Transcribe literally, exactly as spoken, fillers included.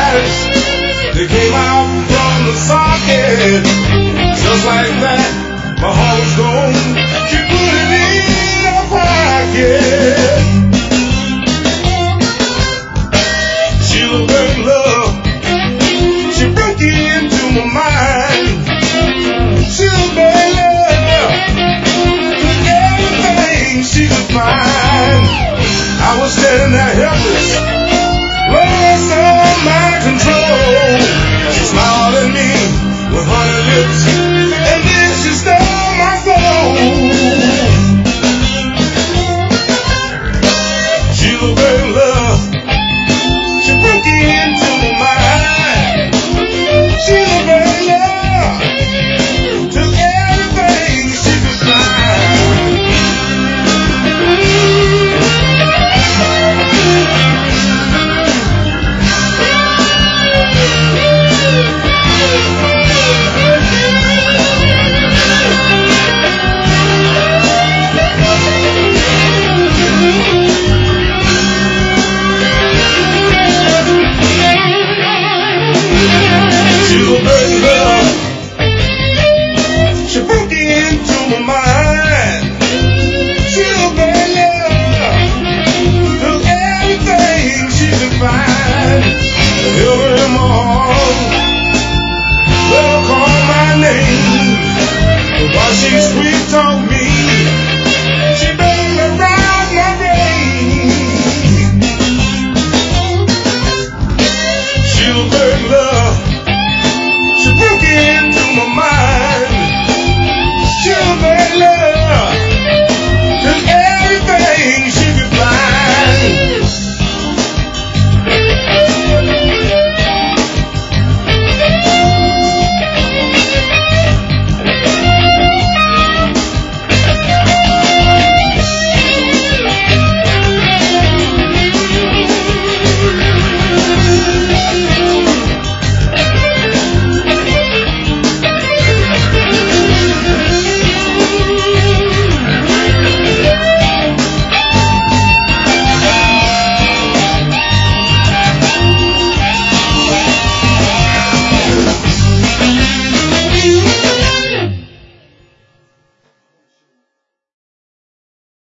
eyes, they came out from the socket. Just like that, my heart was gone. She put it in her pocket. She was in love. She broke into my mind. She was in love with everything she could find. I was standing there helpless, lost on my